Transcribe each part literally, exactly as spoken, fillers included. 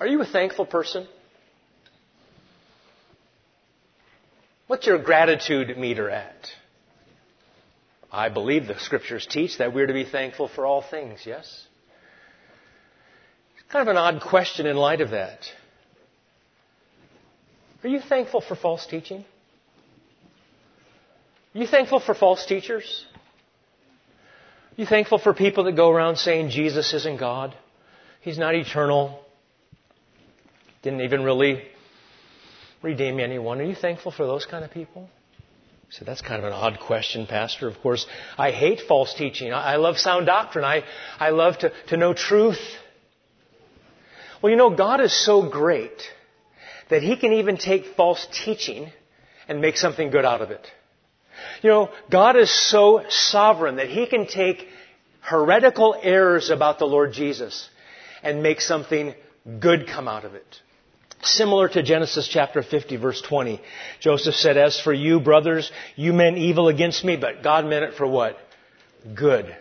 Are you a thankful person? What's your gratitude meter at? I believe the Scriptures teach that we're to be thankful for all things, yes? It's kind of an odd question in light of that. Are you thankful for false teaching? Are you thankful for false teachers? Are you thankful for people that go around saying Jesus isn't God? He's not eternal. Didn't even really redeem anyone. Are you thankful for those kind of people? So that's kind of an odd question, Pastor. Of course, I hate false teaching. I love sound doctrine. I, I love to, to know truth. Well, you know, God is so great that He can even take false teaching and make something good out of it. You know, God is so sovereign that He can take heretical errors about the Lord Jesus and make something good come out of it. Similar to Genesis chapter fifty, verse twenty. Joseph said, as for you, brothers, you meant evil against me, but God meant it for what? Good.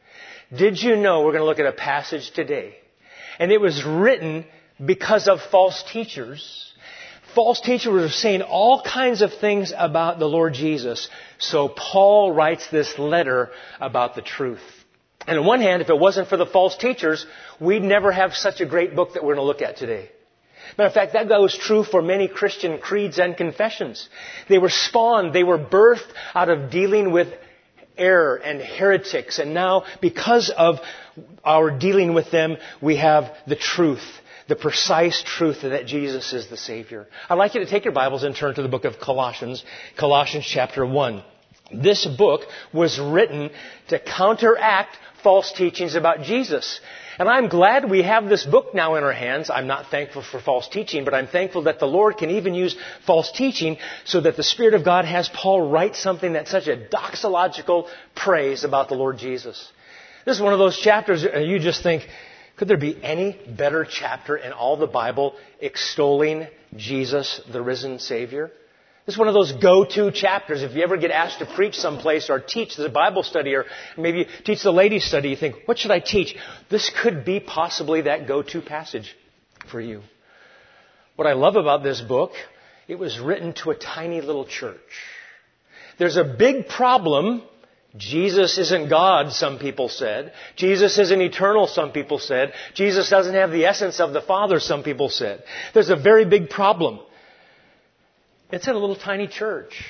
Did you know, we're going to look at a passage today, and it was written because of false teachers. False teachers were saying all kinds of things about the Lord Jesus. So Paul writes this letter about the truth. And on one hand, if it wasn't for the false teachers, we'd never have such a great book that we're going to look at today. Matter of fact, that goes true for many Christian creeds and confessions. They were spawned, they were birthed out of dealing with error and heretics. And now, because of our dealing with them, we have the truth, the precise truth that Jesus is the Savior. I'd like you to take your Bibles and turn to the book of Colossians, Colossians chapter one. This book was written to counteract false teachings about Jesus. And I'm glad we have this book now in our hands. I'm not thankful for false teaching, but I'm thankful that the Lord can even use false teaching so that the Spirit of God has Paul write something that's such a doxological praise about the Lord Jesus. This is one of those chapters you just think, could there be any better chapter in all the Bible extolling Jesus, the risen Savior? This is one of those go-to chapters. If you ever get asked to preach someplace or teach the Bible study or maybe teach the ladies' study, you think, what should I teach? This could be possibly that go-to passage for you. What I love about this book, it was written to a tiny little church. There's a big problem. Jesus isn't God, some people said. Jesus isn't eternal, some people said. Jesus doesn't have the essence of the Father, some people said. There's a very big problem. It's in a little tiny church.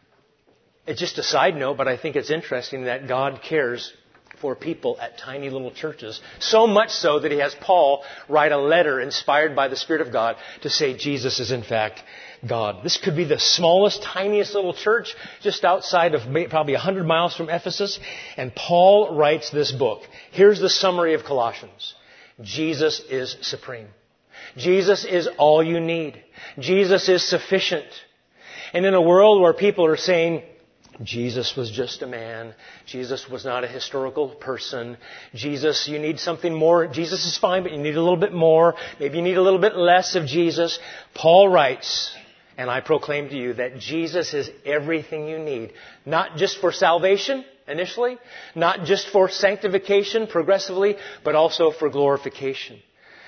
It's just a side note, but I think it's interesting that God cares for people at tiny little churches. So much so that He has Paul write a letter inspired by the Spirit of God to say Jesus is in fact God. This could be the smallest, tiniest little church just outside of probably one hundred miles from Ephesus. And Paul writes this book. Here's the summary of Colossians. Jesus is supreme. Jesus is all you need. Jesus is sufficient. And in a world where people are saying, Jesus was just a man. Jesus was not a historical person. Jesus, you need something more. Jesus is fine, but you need a little bit more. Maybe you need a little bit less of Jesus. Paul writes, and I proclaim to you that Jesus is everything you need. Not just for salvation initially, not just for sanctification progressively, but also for glorification.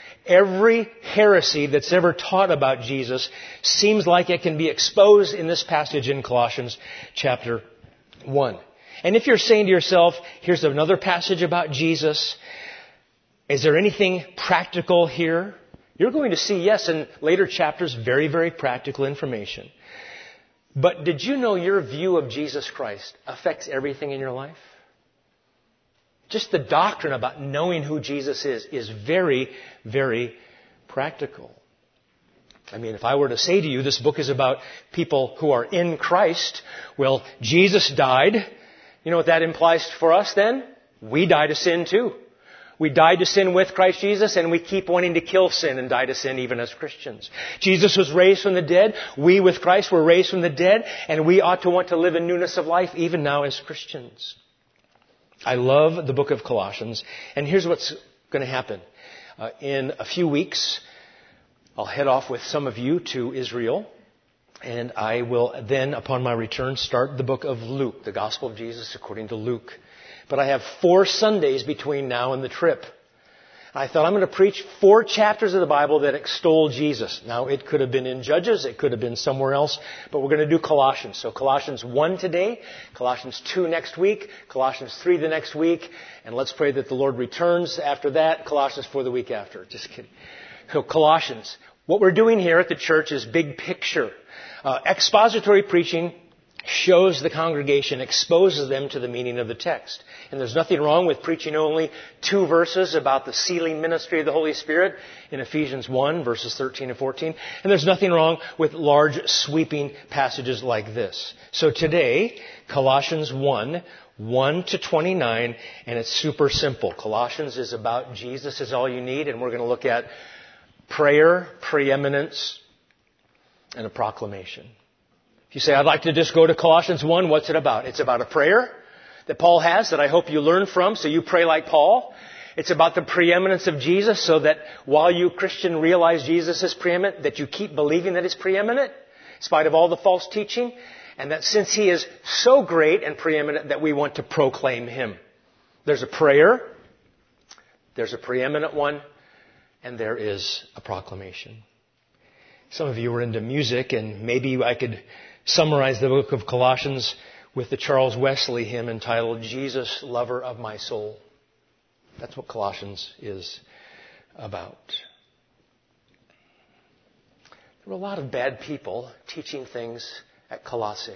Every heresy that's ever taught about Jesus seems like it can be exposed in this passage in Colossians chapter one. And if you're saying to yourself, here's another passage about Jesus, is there anything practical here? You're going to see, yes, in later chapters, very, very practical information. But did you know your view of Jesus Christ affects everything in your life? Just the doctrine about knowing who Jesus is is very, very practical. I mean, if I were to say to you, this book is about people who are in Christ. Well, Jesus died. You know what that implies for us then? We die to sin too. We died to sin with Christ Jesus, and we keep wanting to kill sin and die to sin even as Christians. Jesus was raised from the dead. We with Christ were raised from the dead, and we ought to want to live in newness of life even now as Christians. I love the book of Colossians, and here's what's going to happen. Uh, in a few weeks, I'll head off with some of you to Israel, and I will then, upon my return, start the book of Luke, the Gospel of Jesus according to Luke. But I have four Sundays between now and the trip. I thought, I'm going to preach four chapters of the Bible that extol Jesus. Now, it could have been in Judges. It could have been somewhere else. But we're going to do Colossians. So Colossians one today, Colossians two next week, Colossians three the next week. And let's pray that the Lord returns after that. Colossians four the week after. Just kidding. So Colossians. What we're doing here at the church is big picture. Uh, expository preaching shows the congregation, exposes them to the meaning of the text. And there's nothing wrong with preaching only two verses about the sealing ministry of the Holy Spirit in Ephesians one, verses thirteen and fourteen. And there's nothing wrong with large, sweeping passages like this. So today, Colossians one, one to twenty-nine, and it's super simple. Colossians is about Jesus is all you need, and we're going to look at prayer, preeminence, and a proclamation. If you say, I'd like to just go to Colossians one, what's it about? It's about a prayer that Paul has that I hope you learn from, so you pray like Paul. It's about the preeminence of Jesus, so that while you, Christian, realize Jesus is preeminent, that you keep believing that He's preeminent, in spite of all the false teaching, and that since He is so great and preeminent that we want to proclaim Him. There's a prayer, there's a preeminent one, and there is a proclamation. Some of you are into music, and maybe I could summarize the book of Colossians with the Charles Wesley hymn entitled, Jesus, Lover of My Soul. That's what Colossians is about. There were a lot of bad people teaching things at Colossae.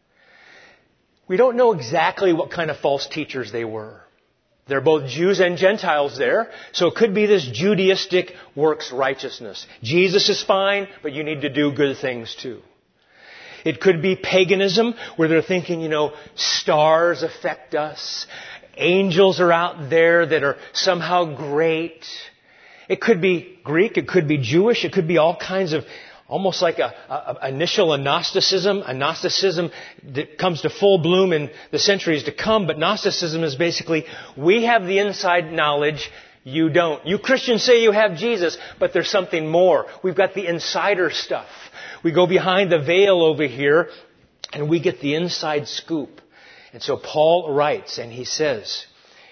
We don't know exactly what kind of false teachers they were. There are both Jews and Gentiles there, so it could be this Judaistic works righteousness. Jesus is fine, but you need to do good things too. It could be paganism, where they're thinking, you know, stars affect us. Angels are out there that are somehow great. It could be Greek, it could be Jewish, it could be all kinds of, almost like a, a, a initial Gnosticism. A Gnosticism that comes to full bloom in the centuries to come, but Gnosticism is basically, we have the inside knowledge, you don't. You Christians say you have Jesus, but there's something more. We've got the insider stuff. We go behind the veil over here, and we get the inside scoop. And so Paul writes, and he says,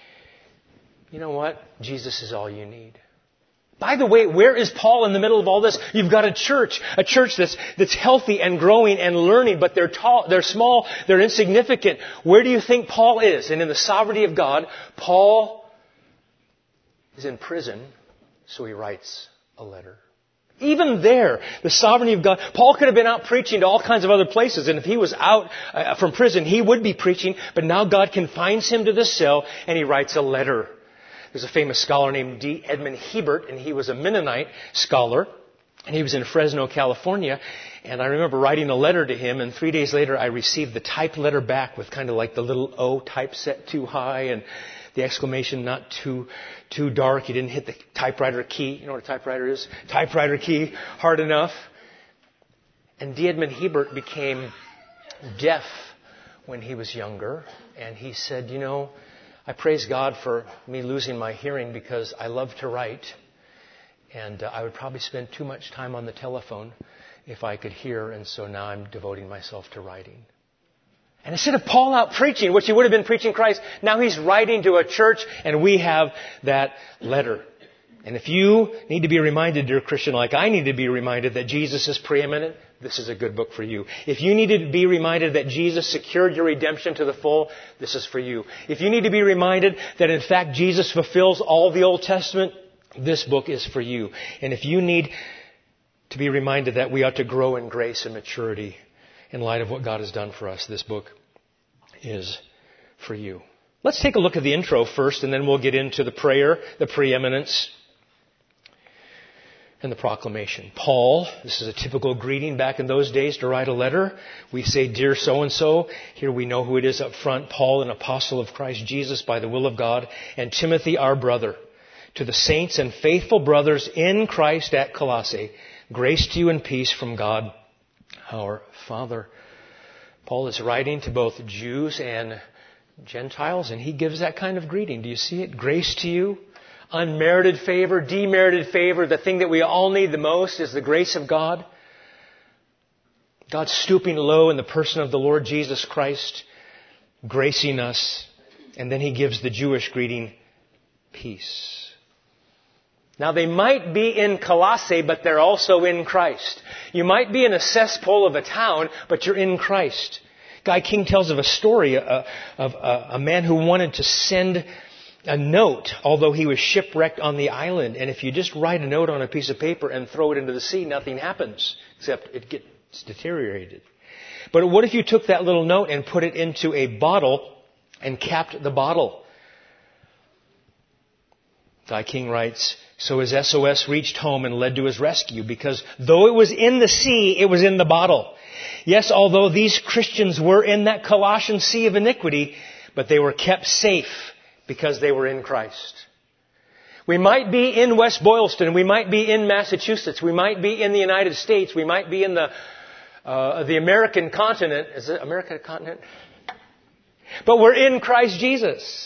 you know what? Jesus is all you need. By the way, where is Paul in the middle of all this? You've got a church, a church that's, that's healthy and growing and learning, but they're tall, they're small, they're insignificant. Where do you think Paul is? And in the sovereignty of God, Paul is in prison, so he writes a letter. Even there, the sovereignty of God, Paul could have been out preaching to all kinds of other places, and if he was out uh, from prison, he would be preaching, but now God confines him to this cell, and he writes a letter. There's a famous scholar named D. Edmund Hebert, and he was a Mennonite scholar, and he was in Fresno, California. And I remember writing a letter to him, and three days later I received the typed letter back with kind of like the little O type set too high and the exclamation not too too dark. He didn't hit the typewriter key. You know what a typewriter is? Typewriter key hard enough. And D. Edmund Hebert became deaf when he was younger, and he said, you know, I praise God for me losing my hearing because I love to write, and uh, I would probably spend too much time on the telephone if I could hear, and so now I'm devoting myself to writing. And instead of Paul out preaching, which he would have been preaching Christ, now he's writing to a church, and we have that letter. And if you need to be reminded, dear Christian, like I need to be reminded that Jesus is preeminent, this is a good book for you. If you need to be reminded that Jesus secured your redemption to the full, this is for you. If you need to be reminded that in fact Jesus fulfills all the Old Testament, this book is for you. And if you need to be reminded that we ought to grow in grace and maturity in light of what God has done for us, this book is for you. Let's take a look at the intro first, and then we'll get into the prayer, the preeminence, and the proclamation. Paul, this is a typical greeting back in those days to write a letter. We say, dear so-and-so. Here we know who it is up front. Paul, an apostle of Christ Jesus by the will of God. And Timothy, our brother. To the saints and faithful brothers in Christ at Colossae, grace to you and peace from God, our Father. Paul is writing to both Jews and Gentiles, and he gives that kind of greeting. Do you see it? Grace to you. Unmerited favor, demerited favor, the thing that we all need the most is the grace of God. God stooping low in the person of the Lord Jesus Christ, gracing us. And then he gives the Jewish greeting, peace. Now they might be in Colossae, but they're also in Christ. You might be in a cesspool of a town, but you're in Christ. Guy King tells of a story uh, of uh, a man who wanted to send a note, although he was shipwrecked on the island. And if you just write a note on a piece of paper and throw it into the sea, nothing happens, except it gets deteriorated. But what if you took that little note and put it into a bottle and capped the bottle? Guy King writes, so his S O S reached home and led to his rescue, because though it was in the sea, it was in the bottle. Yes, although these Christians were in that Colossian sea of iniquity, but they were kept safe because they were in Christ. We might be in West Boylston. We might be in Massachusetts. We might be in the United States. We might be in the uh, the American continent. Is it American continent? But we're in Christ Jesus.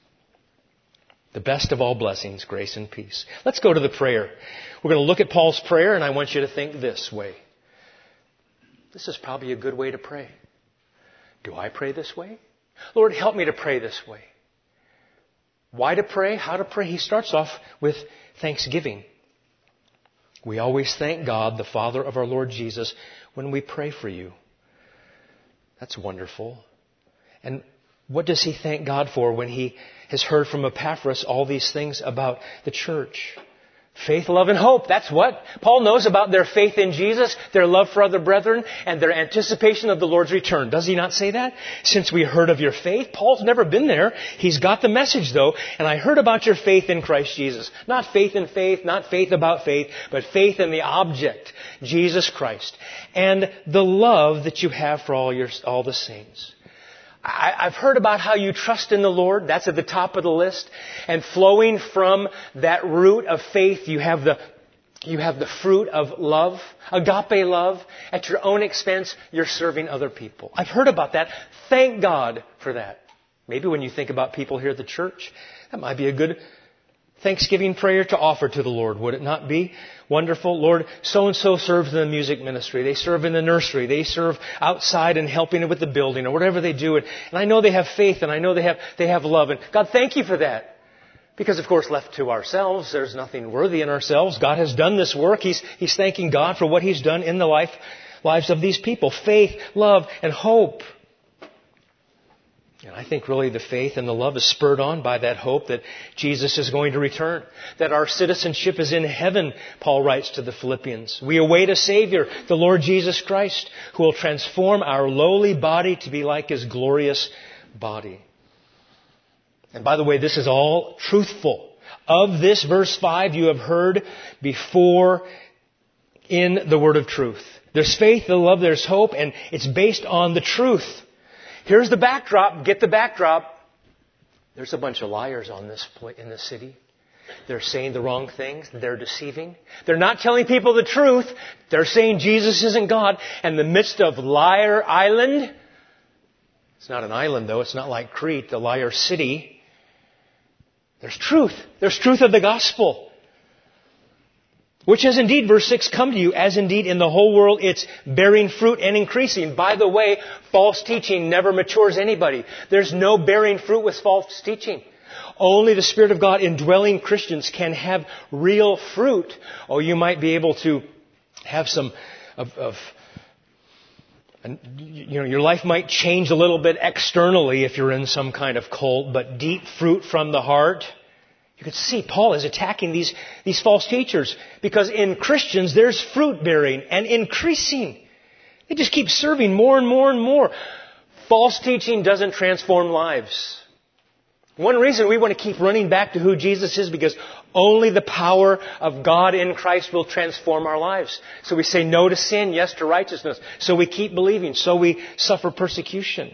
The best of all blessings, grace and peace. Let's go to the prayer. We're going to look at Paul's prayer, and I want you to think this way. This is probably a good way to pray. Do I pray this way? Lord, help me to pray this way. Why to pray? How to pray? He starts off with thanksgiving. We always thank God, the Father of our Lord Jesus, when we pray for you. That's wonderful. And what does he thank God for when he has heard from Epaphras all these things about the church? Faith, love, and hope. That's what Paul knows about their faith in Jesus, their love for other brethren, and their anticipation of the Lord's return. Does he not say that? Since we heard of your faith. Paul's never been there. He's got the message, though. And I heard about your faith in Christ Jesus. Not faith in faith, not faith about faith, but faith in the object, Jesus Christ. And the love that you have for all your all the saints. I've heard about how you trust in the Lord. That's at the top of the list. And flowing from that root of faith, you have the you have the fruit of love, agape love. At your own expense, you're serving other people. I've heard about that. Thank God for that. Maybe when you think about people here at the church, that might be a good Thanksgiving prayer to offer to the Lord, would it not be? Wonderful. Lord, so-and-so serves in the music ministry. They serve in the nursery. They serve outside and helping with the building or whatever they do. And, and I know they have faith and I know they have, they have love. And God, thank you for that. Because, of course, left to ourselves, there's nothing worthy in ourselves. God has done this work. He's, he's thanking God for what He's done in the life, lives of these people. Faith, love, and hope. And I think really the faith and the love is spurred on by that hope that Jesus is going to return. That our citizenship is in heaven, Paul writes to the Philippians. We await a Savior, the Lord Jesus Christ, who will transform our lowly body to be like His glorious body. And by the way, this is all truthful. Of this verse five you have heard before in the word of truth. There's faith, there's love, there's hope, and it's based on the truth. Here's the backdrop. Get the backdrop. There's a bunch of liars on this in this city. They're saying the wrong things. They're deceiving. They're not telling people the truth. They're saying Jesus isn't God. And in the midst of Liar Island, it's not an island though. It's not like Crete, the liar city. There's truth. There's truth of the gospel. Which has indeed, verse six, come to you, as indeed in the whole world it's bearing fruit and increasing. By the way, false teaching never matures anybody. There's no bearing fruit with false teaching. Only the Spirit of God indwelling Christians can have real fruit. Oh, you might be able to have some of, of you know, your life might change a little bit externally if you're in some kind of cult, but deep fruit from the heart. You can see Paul is attacking these, these false teachers because in Christians there's fruit bearing and increasing. They just keep serving more and more and more. False teaching doesn't transform lives. One reason we want to keep running back to who Jesus is because only the power of God in Christ will transform our lives. So we say no to sin, yes to righteousness. So we keep believing. So we suffer persecution.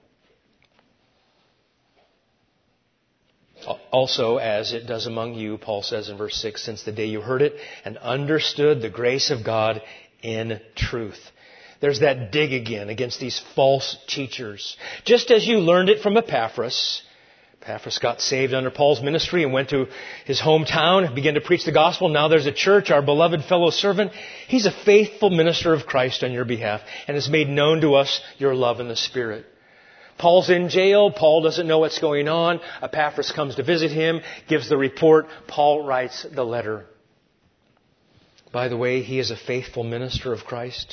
Also, as it does among you, Paul says in verse six, since the day you heard it and understood the grace of God in truth. There's that dig again against these false teachers. Just as you learned it from Epaphras. Epaphras got saved under Paul's ministry and went to his hometown and began to preach the gospel. Now there's a church, our beloved fellow servant. He's a faithful minister of Christ on your behalf and has made known to us your love in the Spirit. Paul's in jail. Paul doesn't know what's going on. Epaphras comes to visit him, gives the report. Paul writes the letter. By the way, he is a faithful minister of Christ.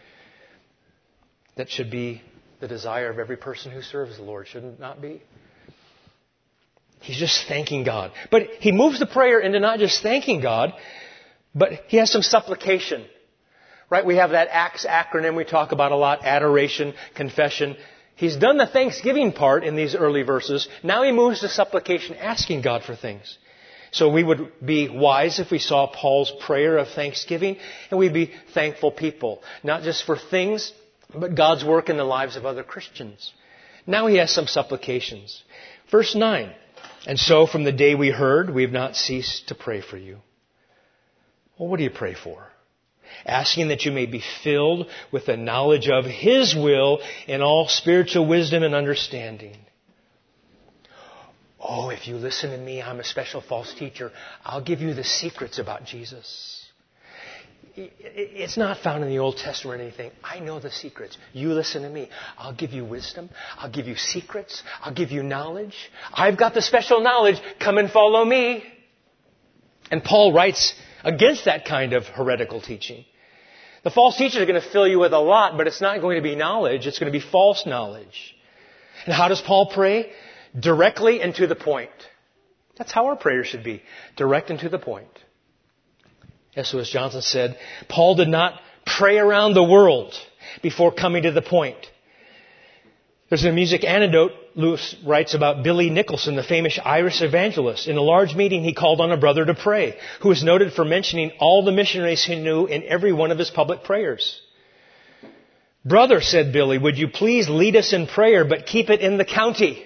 That should be the desire of every person who serves the Lord, shouldn't it not be? He's just thanking God. But he moves the prayer into not just thanking God, but he has some supplication. Right? We have that ACTS acronym we talk about a lot, adoration, confession. He's done the thanksgiving part in these early verses. Now he moves to supplication, asking God for things. So we would be wise if we saw Paul's prayer of thanksgiving, and we'd be thankful people. Not just for things, but God's work in the lives of other Christians. Now he has some supplications. Verse nine. And so from the day we heard, we have not ceased to pray for you. Well, what do you pray for? Asking that you may be filled with the knowledge of His will in all spiritual wisdom and understanding. Oh, if you listen to me, I'm a special false teacher. I'll give you the secrets about Jesus. It's not found in the Old Testament or anything. I know the secrets. You listen to me. I'll give you wisdom. I'll give you secrets. I'll give you knowledge. I've got the special knowledge. Come and follow me. And Paul writes against that kind of heretical teaching. The false teachers are going to fill you with a lot, but it's not going to be knowledge. It's going to be false knowledge. And how does Paul pray? Directly and to the point. That's how our prayer should be. Direct and to the point. S O S Johnson said, Paul did not pray around the world before coming to the point. There's a music anecdote Lewis writes about Billy Nicholson, the famous Irish evangelist. In a large meeting, he called on a brother to pray, who was noted for mentioning all the missionaries he knew in every one of his public prayers. Brother, said Billy, would you please lead us in prayer, but keep it in the county?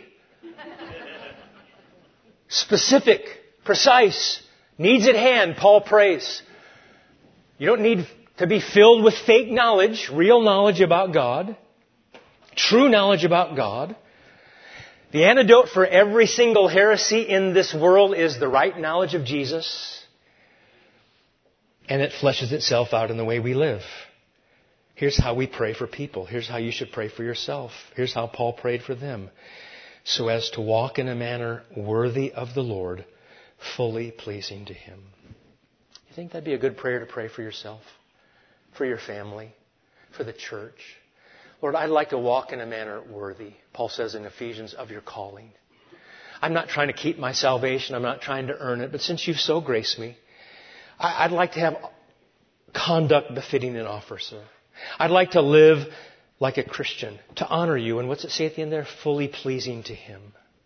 Specific, precise, needs at hand, Paul prays. You don't need to be filled with fake knowledge, real knowledge about God, true knowledge about God. The antidote for every single heresy in this world is the right knowledge of Jesus. And it fleshes itself out in the way we live. Here's how we pray for people. Here's how you should pray for yourself. Here's how Paul prayed for them. So as to walk in a manner worthy of the Lord, fully pleasing to Him. You think that'd be a good prayer to pray for yourself, for your family, for the church? Lord, I'd like to walk in a manner worthy, Paul says in Ephesians, of your calling. I'm not trying to keep my salvation. I'm not trying to earn it. But since you've so graced me, I'd like to have conduct befitting an officer. I'd like to live like a Christian, to honor you. And what's it say at the end there? Fully pleasing to Him.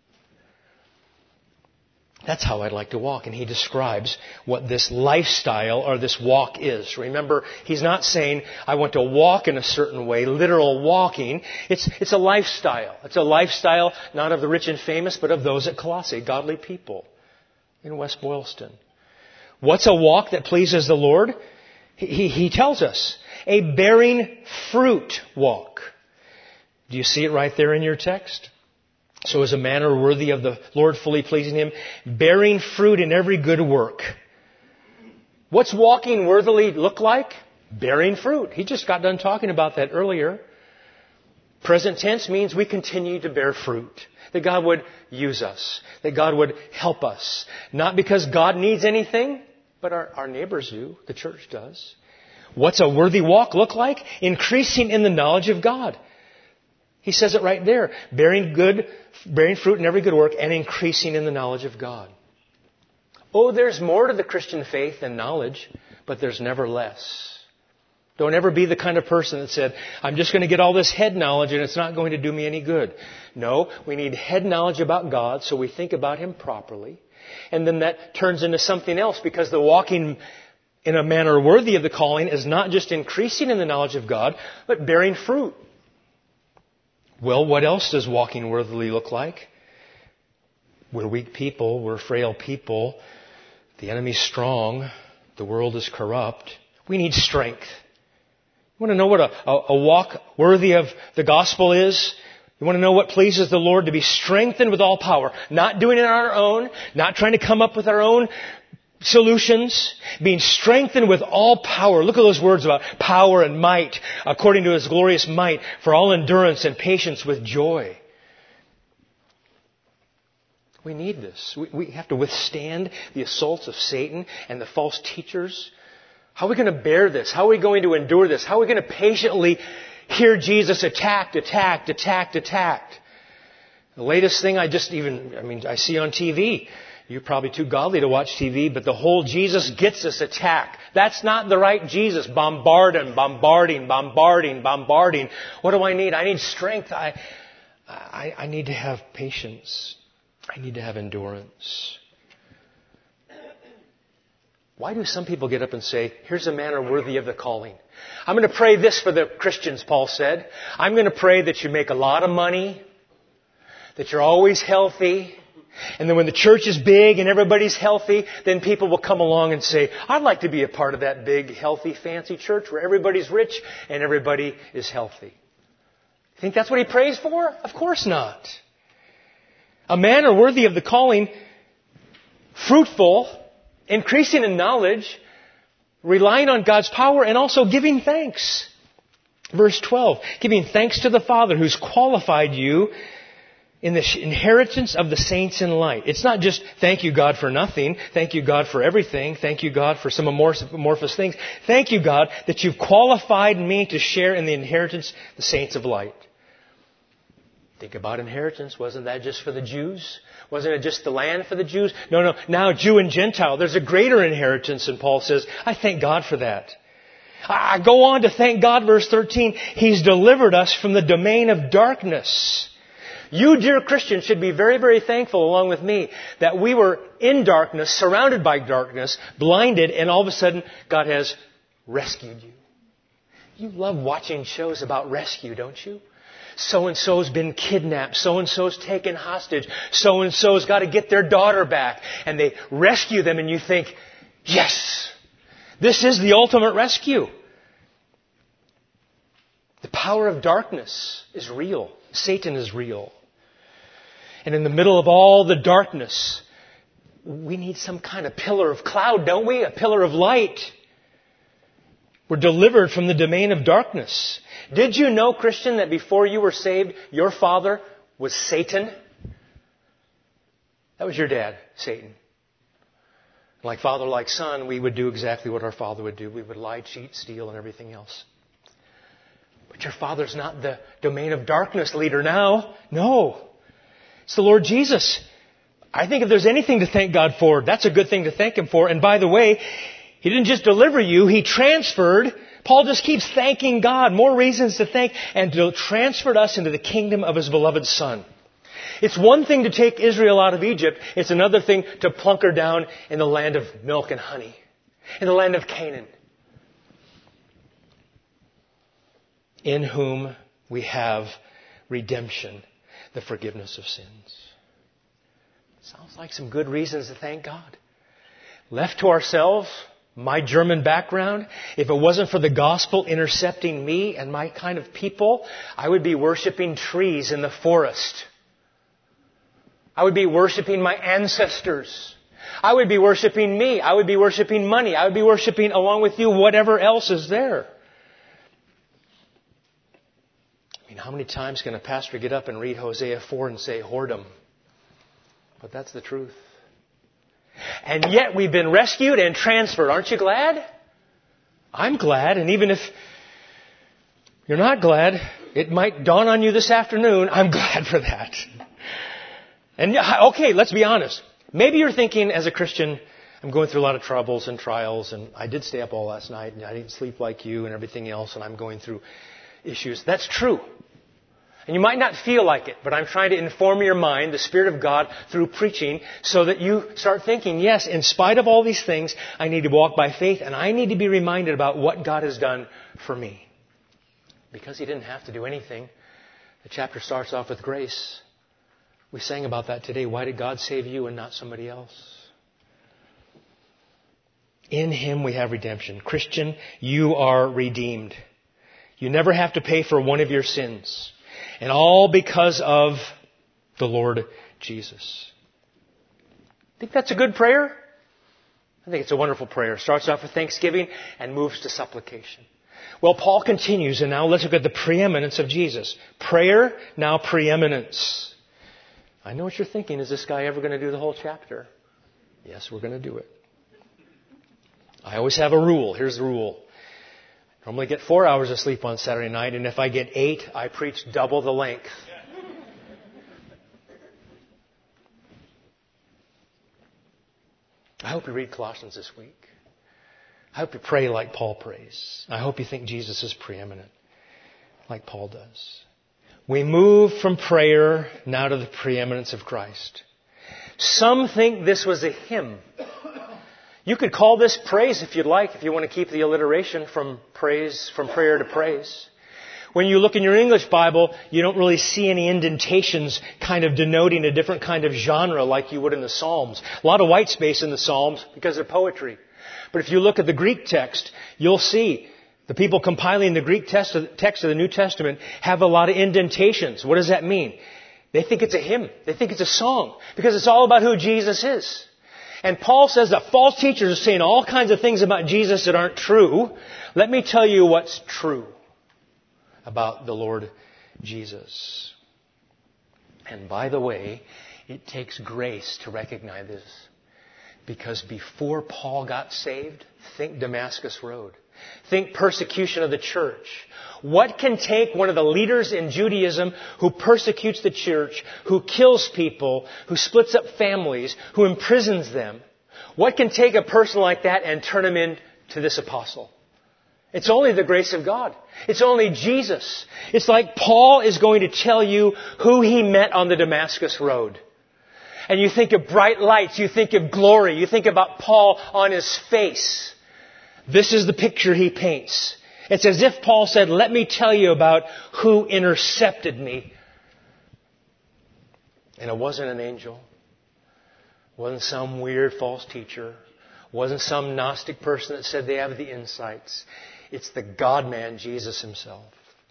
That's how I'd like to walk. And he describes what this lifestyle or this walk is. Remember, he's not saying, I want to walk in a certain way, literal walking. It's, it's a lifestyle. It's a lifestyle not of the rich and famous, but of those at Colossae, godly people in West Boylston. What's a walk that pleases the Lord? He, he, he tells us, a bearing fruit walk. Do you see it right there in your text? So as a manner worthy of the Lord, fully pleasing Him, bearing fruit in every good work. What's walking worthily look like? Bearing fruit. He just got done talking about that earlier. Present tense means we continue to bear fruit. That God would use us. That God would help us. Not because God needs anything, but our, our neighbors do. The church does. What's a worthy walk look like? Increasing in the knowledge of God. He says it right there. Bearing good, bearing fruit in every good work and increasing in the knowledge of God. Oh, there's more to the Christian faith than knowledge, but there's never less. Don't ever be the kind of person that said, I'm just going to get all this head knowledge and it's not going to do me any good. No, we need head knowledge about God so we think about Him properly. And then that turns into something else because the walking in a manner worthy of the calling is not just increasing in the knowledge of God, but bearing fruit. Well, what else does walking worthily look like? We're weak people. We're frail people. The enemy's strong. The world is corrupt. We need strength. You want to know what a, a, a walk worthy of the gospel is? You want to know what pleases the Lord? To be strengthened with all power. Not doing it on our own. Not trying to come up with our own solutions, being strengthened with all power. Look at those words about power and might, according to His glorious might, for all endurance and patience with joy. We need this. We, we have to withstand the assaults of Satan and the false teachers. How are we going to bear this? How are we going to endure this? How are we going to patiently hear Jesus attacked, attacked, attacked, attacked? The latest thing I just even, I mean, I see on T V. You're probably too godly to watch T V, but the whole Jesus gets us attack. That's not the right Jesus. Bombarding, bombarding, bombarding, bombarding. What do I need? I need strength. I, I, I need to have patience. I need to have endurance. Why do some people get up and say, here's a manner worthy of the calling? I'm going to pray this for the Christians, Paul said. I'm going to pray that you make a lot of money, that you're always healthy, and then when the church is big and everybody's healthy, then people will come along and say, I'd like to be a part of that big, healthy, fancy church where everybody's rich and everybody is healthy. Think that's what he prays for? Of course not. A manner worthy of the calling, fruitful, increasing in knowledge, relying on God's power, and also giving thanks. Verse twelve, giving thanks to the Father who's qualified you in the inheritance of the saints in light. It's not just thank you God for nothing, thank you God for everything, thank you God for some amorphous things. Thank you God that you've qualified me to share in the inheritance of the saints of light. Think about inheritance. Wasn't that just for the Jews? Wasn't it just the land for the Jews? No, no. Now Jew and Gentile. There's a greater inheritance, and Paul says, I thank God for that. I go on to thank God, verse thirteen. He's delivered us from the domain of darkness. You, dear Christians, should be very, very thankful, along with me, that we were in darkness, surrounded by darkness, blinded, and all of a sudden, God has rescued you. You love watching shows about rescue, don't you? So-and-so's been kidnapped. So-and-so's taken hostage. So-and-so's got to get their daughter back. And they rescue them and you think, yes, this is the ultimate rescue. The power of darkness is real. Satan is real. And in the middle of all the darkness, we need some kind of pillar of cloud, don't we? A pillar of light. We're delivered from the domain of darkness. Did you know, Christian, that before you were saved, your father was Satan? That was your dad, Satan. Like father, like son, we would do exactly what our father would do. We would lie, cheat, steal, and everything else. But your father's not the domain of darkness leader now. No. It's the Lord Jesus. I think if there's anything to thank God for, that's a good thing to thank Him for. And by the way, He didn't just deliver you, He transferred. Paul just keeps thanking God. More reasons to thank. And to transferred us into the kingdom of His beloved Son. It's one thing to take Israel out of Egypt. It's another thing to plunk her down in the land of milk and honey. In the land of Canaan. In whom we have redemption, the forgiveness of sins. Sounds like some good reasons to thank God. Left to ourselves, my German background, if it wasn't for the gospel intercepting me and my kind of people, I would be worshiping trees in the forest. I would be worshiping my ancestors. I would be worshiping me. I would be worshiping money. I would be worshiping, along with you, whatever else is there. I mean, how many times can a pastor get up and read Hosea four and say, whoredom? But that's the truth. And yet we've been rescued and transferred. Aren't you glad? I'm glad. And even if you're not glad, it might dawn on you this afternoon. I'm glad for that. And okay, let's be honest. Maybe you're thinking as a Christian, I'm going through a lot of troubles and trials, and I did stay up all last night, and I didn't sleep like you and everything else, and I'm going through issues. That's true. And you might not feel like it, but I'm trying to inform your mind, the Spirit of God, through preaching, so that you start thinking, yes, in spite of all these things, I need to walk by faith, and I need to be reminded about what God has done for me. Because He didn't have to do anything. The chapter starts off with grace. We sang about that today. Why did God save you and not somebody else? In Him we have redemption. Christian, you are redeemed. You never have to pay for one of your sins. And all because of the Lord Jesus. Think that's a good prayer? I think it's a wonderful prayer. Starts off with thanksgiving and moves to supplication. Well, Paul continues, and now let's look at the preeminence of Jesus. Prayer, now preeminence. I know what you're thinking. Is this guy ever going to do the whole chapter? Yes, we're going to do it. I always have a rule. Here's the rule. I normally get four hours of sleep on Saturday night, and if I get eight, I preach double the length. I hope you read Colossians this week. I hope you pray like Paul prays. I hope you think Jesus is preeminent, like Paul does. We move from prayer now to the preeminence of Christ. Some think this was a hymn. You could call this praise if you'd like, if you want to keep the alliteration from praise, from prayer to praise. When you look in your English Bible, you don't really see any indentations kind of denoting a different kind of genre like you would in the Psalms. A lot of white space in the Psalms because they're poetry. But if you look at the Greek text, you'll see the people compiling the Greek text of the New Testament have a lot of indentations. What does that mean? They think it's a hymn. They think it's a song because it's all about who Jesus is. And Paul says that false teachers are saying all kinds of things about Jesus that aren't true. Let me tell you what's true about the Lord Jesus. And by the way, it takes grace to recognize this. Because before Paul got saved, think Damascus Road. Think persecution of the church. What can take one of the leaders in Judaism who persecutes the church, who kills people, who splits up families, who imprisons them? What can take a person like that and turn him into this apostle? It's only the grace of God. It's only Jesus. It's like Paul is going to tell you who he met on the Damascus Road. And you think of bright lights, you think of glory, you think about Paul on his face. This is the picture he paints. It's as if Paul said, let me tell you about who intercepted me. And it wasn't an angel. It wasn't some weird false teacher. It wasn't some Gnostic person that said they have the insights. It's the God-man, Jesus himself.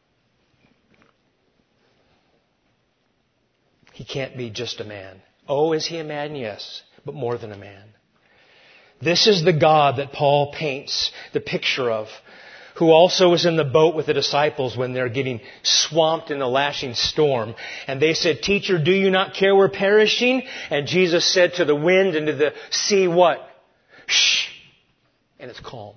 He can't be just a man. Oh, is he a man? Yes, but more than a man. This is the God that Paul paints the picture of, who also was in the boat with the disciples when they're getting swamped in a lashing storm. And they said, Teacher, do you not care we're perishing? And Jesus said to the wind and to the sea, what? Shh. And it's calm.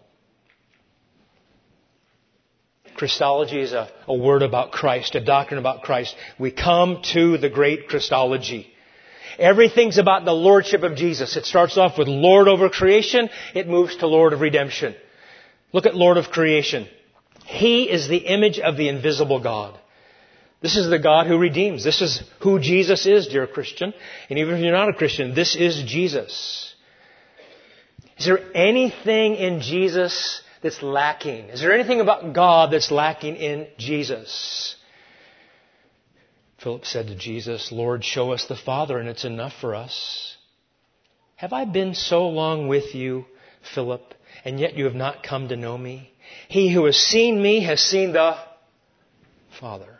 Christology is a, a word about Christ, a doctrine about Christ. We come to the great Christology. Everything's about the lordship of Jesus. It starts off with Lord over creation. It moves to Lord of redemption. Look at Lord of creation. He is the image of the invisible God. This is the God who redeems. This is who Jesus is, dear Christian. And even if you're not a Christian, this is Jesus. Is there anything in Jesus that's lacking? Is there anything about God that's lacking in Jesus? Philip said to Jesus, Lord, show us the Father, and it's enough for us. Have I been so long with you, Philip, and yet you have not come to know me? He who has seen me has seen the Father.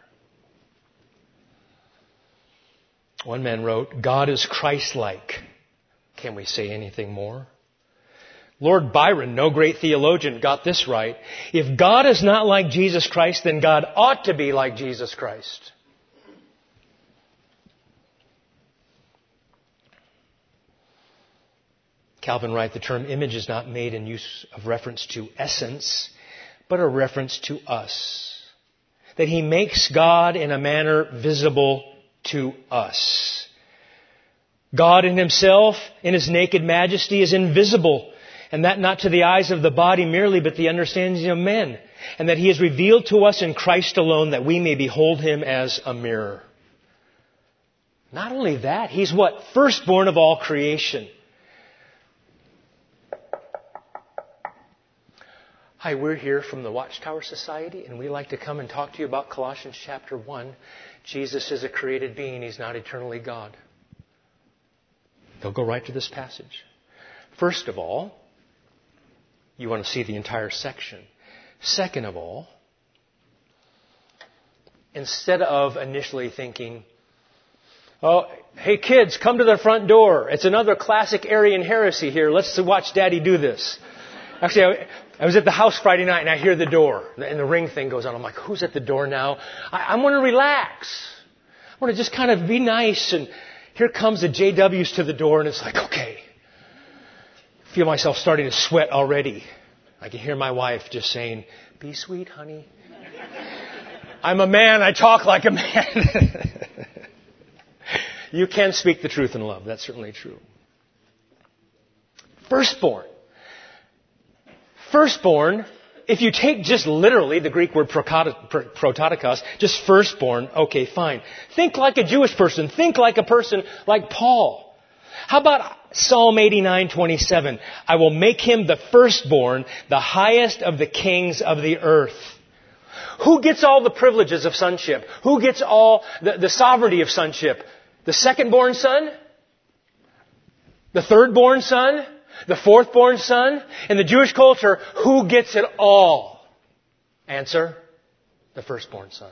One man wrote, God is Christ-like. Can we say anything more? Lord Byron, no great theologian, got this right. If God is not like Jesus Christ, then God ought to be like Jesus Christ. Calvin writes, the term image is not made in use of reference to essence, but a reference to us. That he makes God in a manner visible to us. God in himself, in his naked majesty, is invisible. And that not to the eyes of the body merely, but the understanding of men. And that he is revealed to us in Christ alone, that we may behold him as a mirror. Not only that, he's what? Firstborn of all creation. Hi, we're here from the Watchtower Society, and we like to come and talk to you about Colossians chapter one. Jesus is a created being. He's not eternally God. They'll go right to this passage. First of all, you want to see the entire section. Second of all, instead of initially thinking, oh, hey kids, come to the front door. It's another classic Arian heresy here. Let's watch Daddy do this. Actually, I, I was at the house Friday night and I hear the door and the ring thing goes on. I'm like, who's at the door now? I, I want to relax. I want to just kind of be nice and here comes the J W's to the door, and it's like, okay. I feel myself starting to sweat already. I can hear my wife just saying, be sweet, honey. I'm a man. I talk like a man. You can speak the truth in love. That's certainly true. Firstborn. Firstborn, if you take just literally the Greek word prototokos, just firstborn, okay, fine. Think like a Jewish person. Think like a person like Paul. How about Psalm eighty-nine twenty-seven? I will make him the firstborn, the highest of the kings of the earth. Who gets all the privileges of sonship? Who gets all the, the sovereignty of sonship? The second-born son? The third-born son? The fourth-born son? In the Jewish culture, who gets it all? Answer, the firstborn son.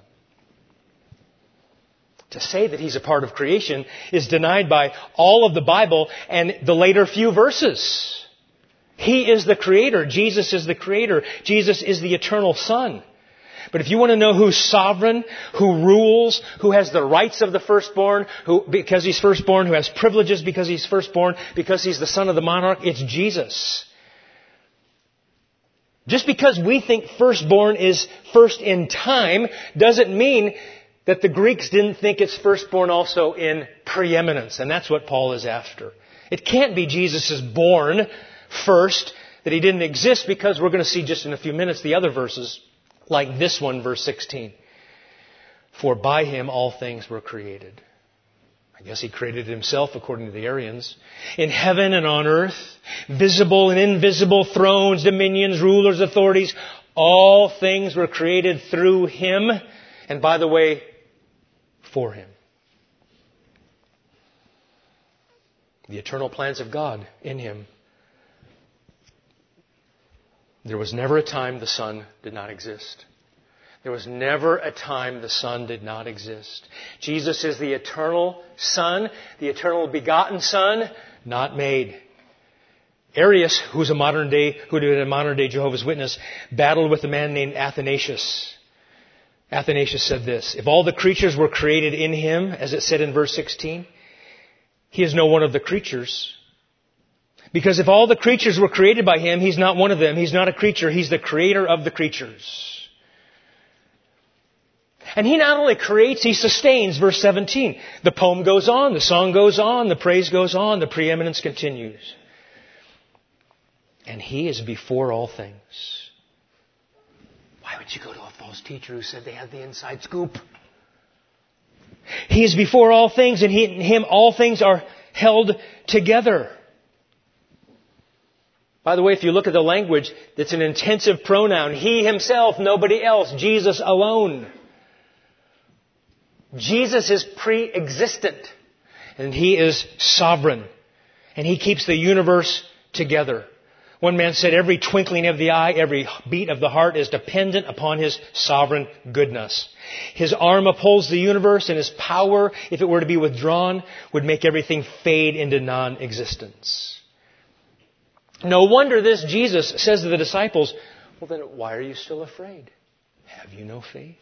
To say that he's a part of creation is denied by all of the Bible and the later few verses. He is the creator. Jesus is the creator. Jesus is the eternal Son. But if you want to know who's sovereign, who rules, who has the rights of the firstborn, who, because he's firstborn, who has privileges because he's firstborn, because he's the son of the monarch, it's Jesus. Just because we think firstborn is first in time doesn't mean that the Greeks didn't think it's firstborn also in preeminence. And that's what Paul is after. It can't be Jesus is born first, that he didn't exist, because we're going to see just in a few minutes the other verses. Like this one, verse sixteen. For by him all things were created. I guess he created himself according to the Arians. In heaven and on earth, visible and invisible, thrones, dominions, rulers, authorities, all things were created through him. And by the way, for him. The eternal plans of God in him. There was never a time the Son did not exist. There was never a time the Son did not exist. Jesus is the eternal Son, the eternal begotten Son, not made. Arius, who's a modern day, who had been a modern day Jehovah's Witness, battled with a man named Athanasius. Athanasius said this, if all the creatures were created in him, as it said in verse sixteen, he is no one of the creatures. Because if all the creatures were created by him, he's not one of them. He's not a creature. He's the creator of the creatures. And he not only creates, he sustains. Verse seventeen. The poem goes on. The song goes on. The praise goes on. The preeminence continues. And he is before all things. Why would you go to a false teacher who said they had the inside scoop? He is before all things, and he, in him all things are held together. By the way, if you look at the language, it's an intensive pronoun. He himself, nobody else. Jesus alone. Jesus is pre-existent. And he is sovereign. And he keeps the universe together. One man said, every twinkling of the eye, every beat of the heart is dependent upon his sovereign goodness. His arm upholds the universe, and his power, if it were to be withdrawn, would make everything fade into non-existence. No wonder this Jesus says to the disciples, well then why are you still afraid? Have you no faith?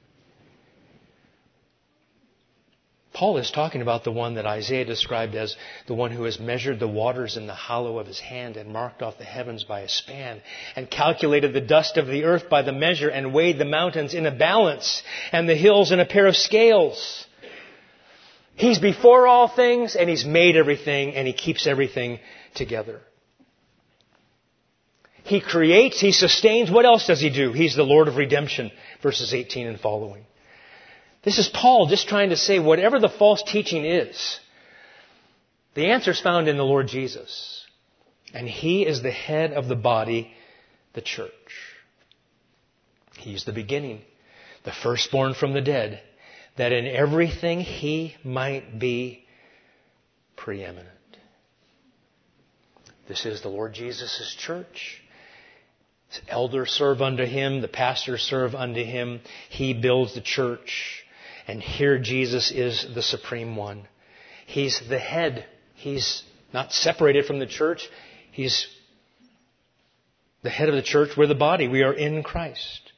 Paul is talking about the one that Isaiah described as the one who has measured the waters in the hollow of his hand and marked off the heavens by a span and calculated the dust of the earth by the measure and weighed the mountains in a balance and the hills in a pair of scales. He's before all things, and he's made everything, and he keeps everything together. He creates, he sustains. What else does he do? He's the Lord of redemption, verses eighteen and following. This is Paul just trying to say whatever the false teaching is, the answer is found in the Lord Jesus. And he is the head of the body, the church. He's the beginning, the firstborn from the dead, that in everything he might be preeminent. This is the Lord Jesus' church. His elders serve unto him. The pastors serve unto him. He builds the church. And here Jesus is the supreme one. He's the head. He's not separated from the church. He's the head of the church. We're the body. We are in Christ.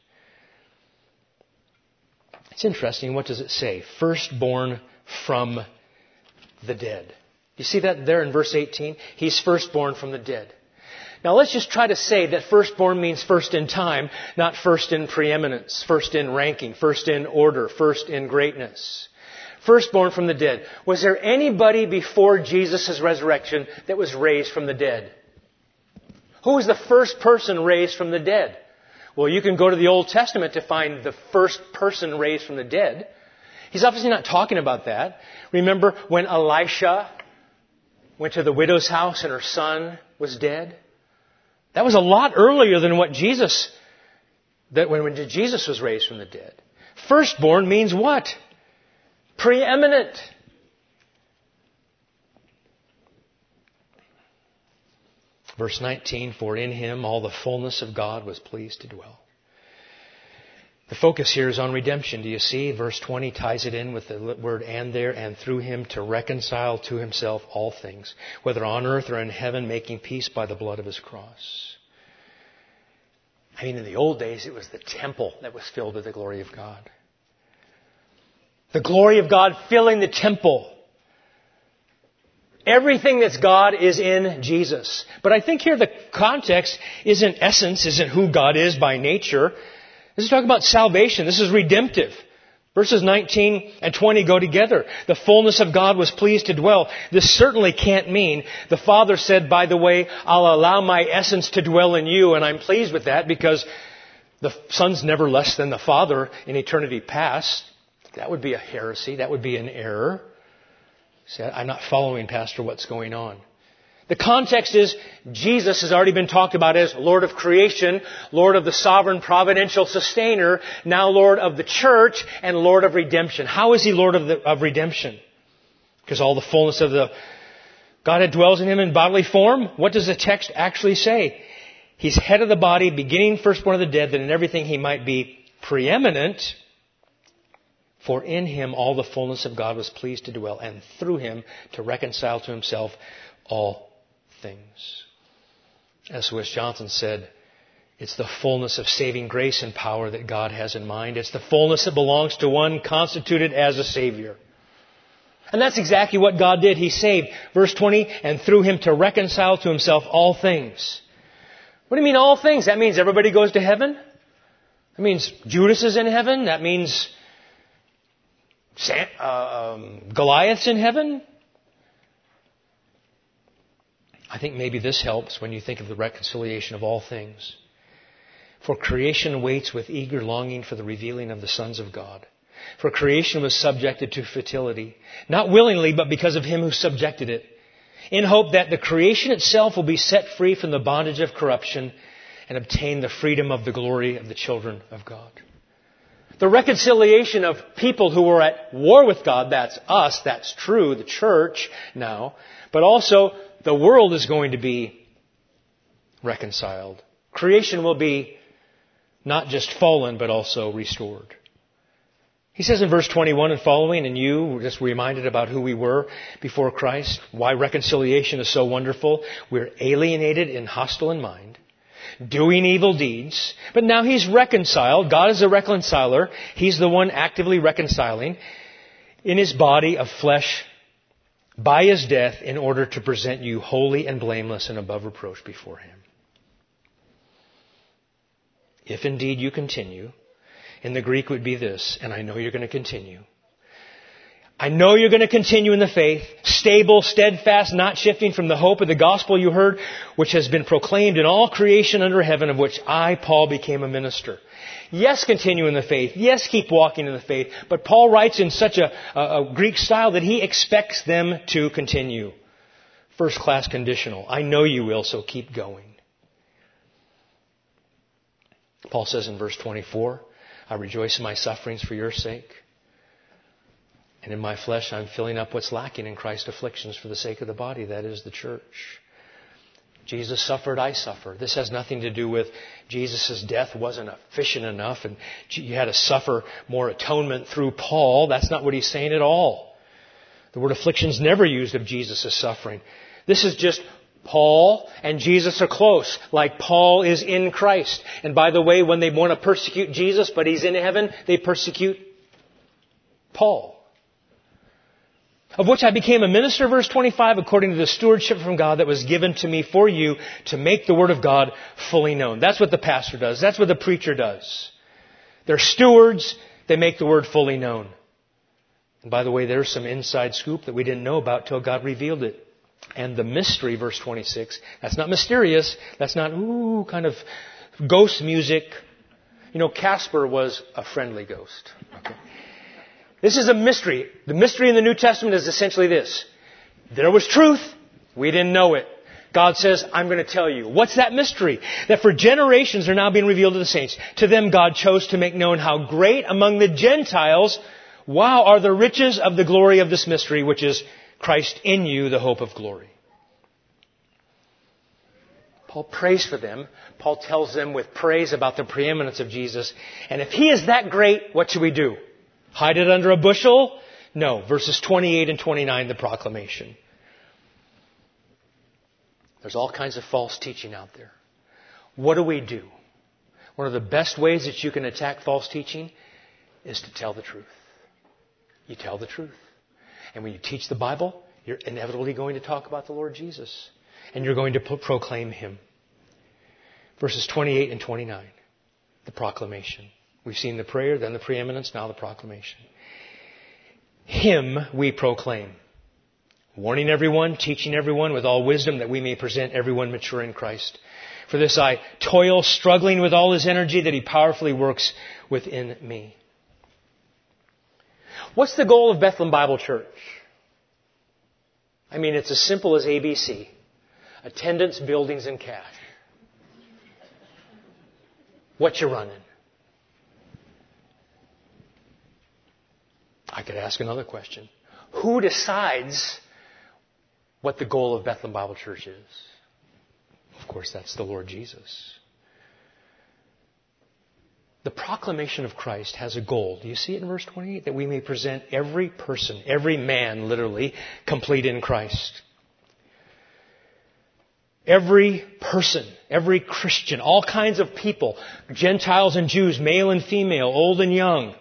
It's interesting. What does it say? Firstborn from the dead. You see that there in verse eighteen? He's firstborn from the dead. Now let's just try to say that firstborn means first in time, not first in preeminence, first in ranking, first in order, first in greatness. Firstborn from the dead. Was there anybody before Jesus' resurrection that was raised from the dead? Who was the first person raised from the dead? Well, you can go to the Old Testament to find the first person raised from the dead. He's obviously not talking about that. Remember when Elisha went to the widow's house and her son was dead? That was a lot earlier than what Jesus, that when, when Jesus was raised from the dead. Firstborn means what? Preeminent. Verse nineteen, for in Him all the fullness of God was pleased to dwell. The focus here is on redemption. Do you see? Verse twenty ties it in with the word and there, and through Him to reconcile to Himself all things, whether on earth or in heaven, making peace by the blood of His cross. I mean, in the old days, it was the temple that was filled with the glory of God. The glory of God filling the temple. Everything that's God is in Jesus. But I think here the context isn't essence, isn't who God is by nature. This is talking about salvation. This is redemptive. Verses nineteen and twenty go together. The fullness of God was pleased to dwell. This certainly can't mean the Father said, by the way, I'll allow my essence to dwell in you, and I'm pleased with that because the Son's never less than the Father in eternity past. That would be a heresy. That would be an error. See, I'm not following, Pastor, what's going on. The context is Jesus has already been talked about as Lord of creation, Lord of the sovereign providential sustainer, now Lord of the church, and Lord of redemption. How is He Lord of, the, of redemption? Because all the fullness of the Godhead dwells in Him in bodily form. What does the text actually say? He's head of the body, beginning firstborn of the dead, that in everything He might be preeminent. For in Him all the fullness of God was pleased to dwell, and through Him to reconcile to Himself all things. As Lewis Johnson said, it's the fullness of saving grace and power that God has in mind. It's the fullness that belongs to one constituted as a Savior. And that's exactly what God did. He saved. Verse twenty, and through Him to reconcile to Himself all things. What do you mean all things? That means everybody goes to heaven? That means Judas is in heaven? That means Sam, uh, um, Goliath's in heaven? I think maybe this helps when you think of the reconciliation of all things. For creation waits with eager longing for the revealing of the sons of God. For creation was subjected to fertility, not willingly, but because of Him who subjected it, in hope that the creation itself will be set free from the bondage of corruption and obtain the freedom of the glory of the children of God. The reconciliation of people who were at war with God, that's us, that's true, the church now, but also the world is going to be reconciled. Creation will be not just fallen, but also restored. He says in verse twenty-one and following, and you were just reminded about who we were before Christ, why reconciliation is so wonderful. We're alienated and hostile in mind, doing evil deeds, but now He's reconciled. God is a reconciler. He's the one actively reconciling in His body of flesh by His death in order to present you holy and blameless and above reproach before Him. If indeed you continue, in the Greek would be this, and I know you're going to continue. I know you're going to continue in the faith, stable, steadfast, not shifting from the hope of the gospel you heard, which has been proclaimed in all creation under heaven, of which I, Paul, became a minister. Yes, continue in the faith. Yes, keep walking in the faith. But Paul writes in such a, a, a Greek style that he expects them to continue. First class conditional. I know you will, so keep going. Paul says in verse twenty-four, I rejoice in my sufferings for your sake. And in my flesh I'm filling up what's lacking in Christ's afflictions for the sake of the body, that is the church. Jesus suffered, I suffer. This has nothing to do with Jesus' death wasn't efficient enough and you had to suffer more atonement through Paul. That's not what he's saying at all. The word affliction is never used of Jesus' suffering. This is just Paul and Jesus are close, like Paul is in Christ. And by the way, when they want to persecute Jesus, but He's in heaven, they persecute Paul. of which I became a minister, verse twenty-five, according to the stewardship from God that was given to me for you to make the Word of God fully known. That's what the pastor does. That's what the preacher does. They're stewards. They make the Word fully known. And by the way, there's some inside scoop that we didn't know about till God revealed it. And the mystery, verse twenty-six, that's not mysterious. That's not, ooh, kind of ghost music. You know, Casper was a friendly ghost. Okay. This is a mystery. The mystery in the New Testament is essentially this. There was truth. We didn't know it. God says, I'm going to tell you. What's that mystery? That for generations are now being revealed to the saints. To them God chose to make known how great among the Gentiles, wow, are the riches of the glory of this mystery, which is Christ in you, the hope of glory. Paul prays for them. Paul tells them with praise about the preeminence of Jesus. And if He is that great, what should we do? Hide it under a bushel? No. Verses twenty-eight and twenty-nine, the proclamation. There's all kinds of false teaching out there. What do we do? One of the best ways that you can attack false teaching is to tell the truth. You tell the truth. And when you teach the Bible, you're inevitably going to talk about the Lord Jesus. And you're going to pro- proclaim Him. Verses twenty-eight and twenty-nine. The proclamation. We've seen the prayer, then the preeminence, now the proclamation. Him we proclaim. Warning everyone, teaching everyone with all wisdom that we may present everyone mature in Christ. For this I toil, struggling with all His energy that He powerfully works within me. What's the goal of Bethlehem Bible Church? I mean, it's as simple as A B C. Attendance, buildings, and cash. What you running? I could ask another question. Who decides what the goal of Bethlehem Bible Church is? Of course, that's the Lord Jesus. The proclamation of Christ has a goal. Do you see it in verse twenty-eight? That we may present every person, every man, literally, complete in Christ. Every person, every Christian, all kinds of people, Gentiles and Jews, male and female, old and young.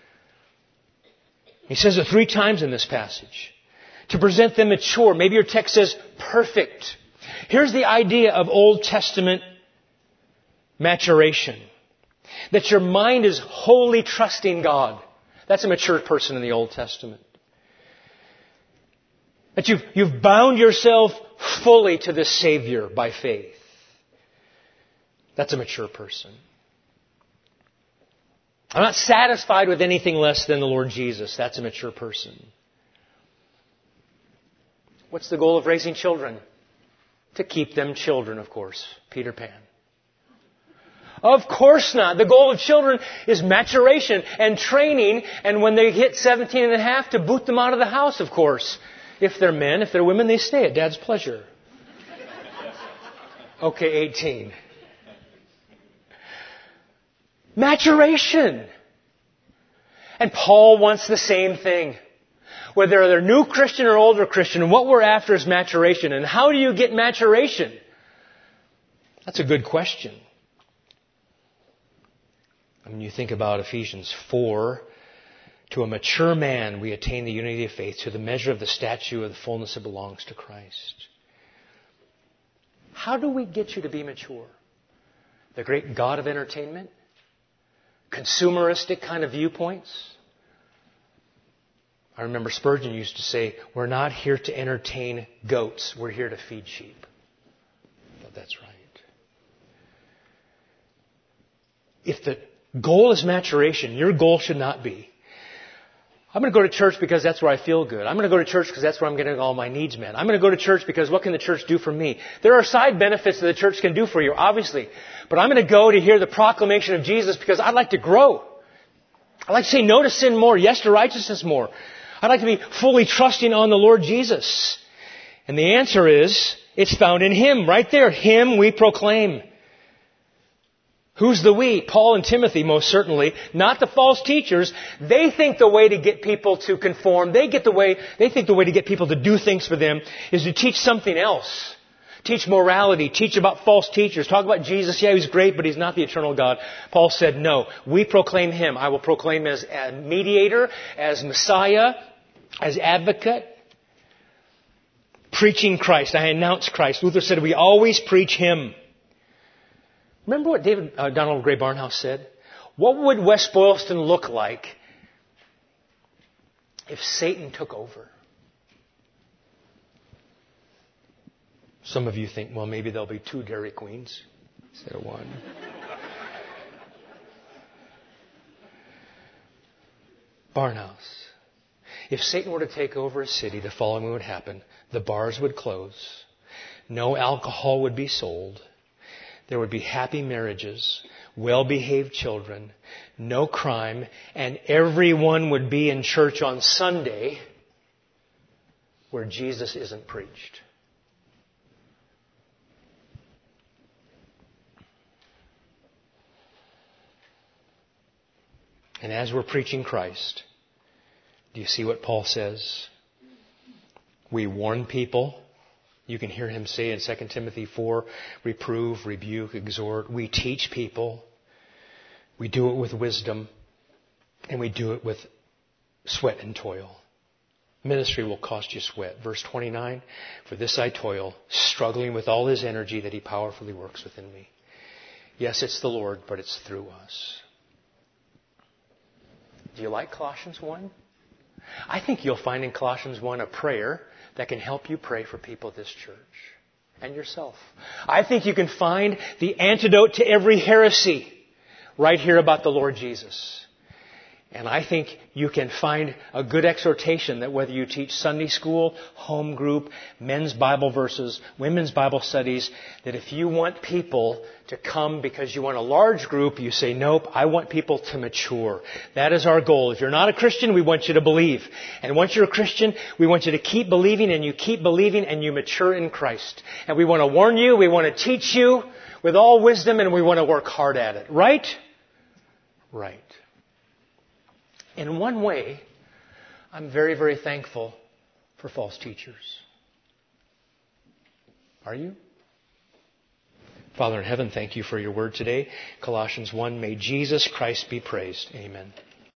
He says it three times in this passage. To present them mature. Maybe your text says perfect. Here's the idea of Old Testament maturation. That your mind is wholly trusting God. That's a mature person in the Old Testament. That you've, you've bound yourself fully to the Savior by faith. That's a mature person. I'm not satisfied with anything less than the Lord Jesus. That's a mature person. What's the goal of raising children? To keep them children, of course. Peter Pan. Of course not. The goal of children is maturation and training, and when they hit seventeen and a half, to boot them out of the house, of course. If they're men, if they're women, they stay at Dad's pleasure. Okay, eighteen. Maturation. And Paul wants the same thing. Whether they're new Christian or older Christian, what we're after is maturation. And how do you get maturation? That's a good question. I mean, you think about Ephesians four. To a mature man we attain the unity of faith, to the measure of the stature of the fullness that belongs to Christ. How do we get you to be mature? The great God of entertainment? Consumeristic kind of viewpoints? I remember Spurgeon used to say, we're not here to entertain goats, we're here to feed sheep. Well, that's right. If the goal is maturation, your goal should not be, I'm going to go to church because that's where I feel good. I'm going to go to church because that's where I'm getting all my needs met. I'm going to go to church because what can the church do for me? There are side benefits that the church can do for you, obviously. But I'm going to go to hear the proclamation of Jesus because I'd like to grow. I'd like to say no to sin more, yes to righteousness more. I'd like to be fully trusting on the Lord Jesus. And the answer is, it's found in Him, right there. Him we proclaim. Who's the we? Paul and Timothy, most certainly. Not the false teachers. They think the way to get people to conform, they get the way, they think the way to get people to do things for them is to teach something else. Teach morality. Teach about false teachers. Talk about Jesus. Yeah, He's great, but He's not the eternal God. Paul said, no. We proclaim Him. I will proclaim as a mediator, as Messiah, as advocate, Preaching Christ. I announce Christ. Luther said we always preach Him. Remember what David uh, Donald Gray Barnhouse said? What would West Boylston look like if Satan took over? Some of you think, well, maybe there'll be two Dairy Queens instead of one. Barnhouse. If Satan were to take over a city, the following would happen. The bars would close. No alcohol would be sold. There would be happy marriages, well-behaved children, no crime, and everyone would be in church on Sunday where Jesus isn't preached. And as we're preaching Christ, do you see what Paul says? We warn people. You can hear him say in Second Timothy four, reprove, rebuke, exhort. We teach people. We do it with wisdom. And we do it with sweat and toil. Ministry will cost you sweat. Verse twenty-nine, for this I toil, struggling with all His energy that He powerfully works within me. Yes, it's the Lord, but it's through us. Do you like Colossians one? I think you'll find in Colossians one a prayer that can help you pray for people at this church and yourself. I think you can find the antidote to every heresy right here about the Lord Jesus. And I think you can find a good exhortation that whether you teach Sunday school, home group, men's Bible verses, women's Bible studies, that if you want people to come because you want a large group, you say, nope, I want people to mature. That is our goal. If you're not a Christian, we want you to believe. And once you're a Christian, we want you to keep believing, and you keep believing, and you mature in Christ. And we want to warn you, we want to teach you with all wisdom, and we want to work hard at it. Right? Right. In one way, I'm very, very thankful for false teachers. Are you? Father in heaven, thank you for your word today. Colossians one, may Jesus Christ be praised. Amen.